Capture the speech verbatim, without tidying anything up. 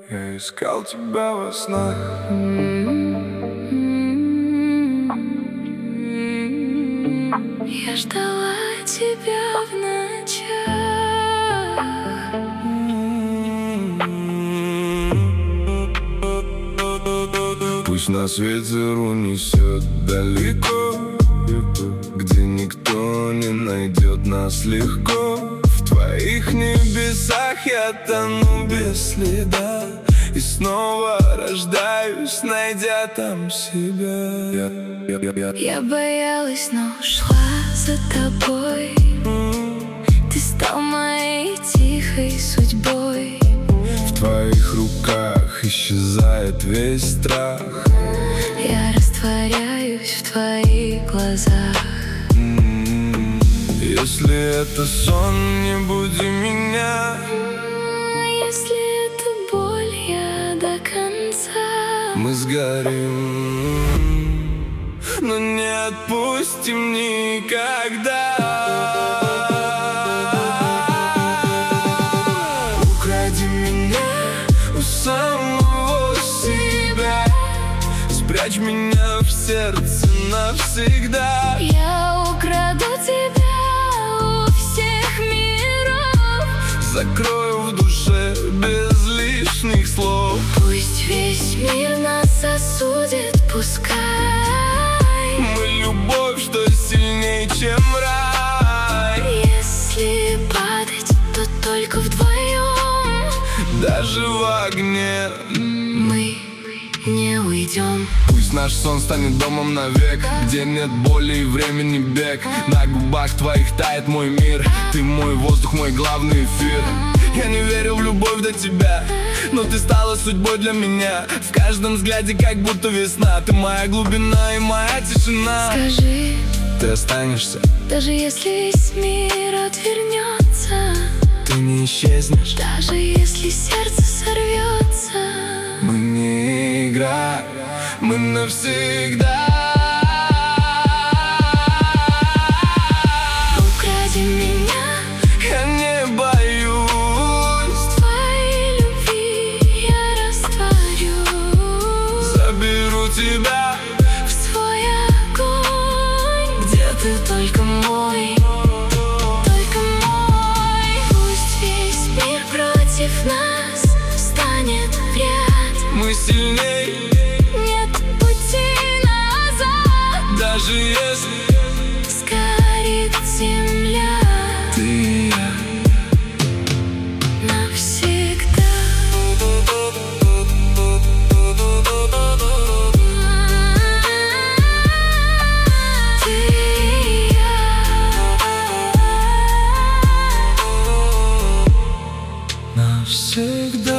Я искал тебя во снах. Я ждала тебя в ночах. Пусть нас ветер унесет далеко, где никто не найдет нас легко. В твоих небесах я тону без следа, и снова рождаюсь, найдя там себя. Я, я, я, я. Я боялась, но ушла за тобой. Ты стал моей тихой судьбой. В твоих руках исчезает весь страх. Я растворяюсь в твоих глазах. Если это сон, не буди меня. Если это боль, я до конца. Мы сгорим, но не отпустим никогда. Укради меня у самого себя, спрячь меня в сердце навсегда. Я украду тебя у всех миров, закрою в душе без лишних слов. Пусть весь мир нас осудит, пускай. Мы любовь, что сильнее, чем рай. Если падать, то только вдвоем. Даже в огне мы не уйдем. Пусть наш сон станет домом навек, где нет боли и времени бег. На губах твоих тает мой мир. Ты мой воздух, мой главный эфир. Я не верил в любовь до тебя, но ты стала судьбой для меня. В каждом взгляде как будто весна. Ты моя глубина и моя тишина. Скажи, ты останешься, даже если весь мир отвернется. Ты не исчезнешь, даже если сердце сорвется. Мы не игра, мы навсегда. Укради меня, я не боюсь. Твоей любви я растворюсь. Заберу тебя в свой огонь, где ты только мой, только мой. Пусть весь мир против нас станет в ряд. Мы сильней, нет пути назад. даже если сгорит земля, ты и я навсегда. Ты и я навсегда.